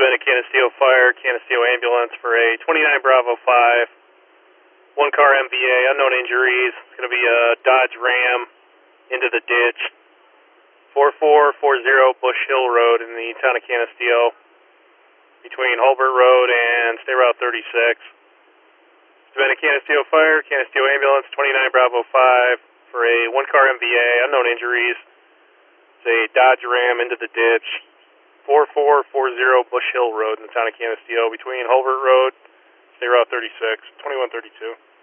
been a Canisteo Fire, Canisteo Ambulance for a 29 Bravo 5, one car MVA, unknown injuries. It's going to be a Dodge Ram into the ditch, 4440 Bush Hill Road in the town of Canisteo, between Hulbert Road and State Route 36. It's been a Canisteo Fire, Canisteo Ambulance, 29 Bravo 5 for a one car MVA, unknown injuries. It's a Dodge Ram into the ditch, 4440 Bush Hill Road in the town of Canisteo, between Hulbert Road, State Route 36, 2132.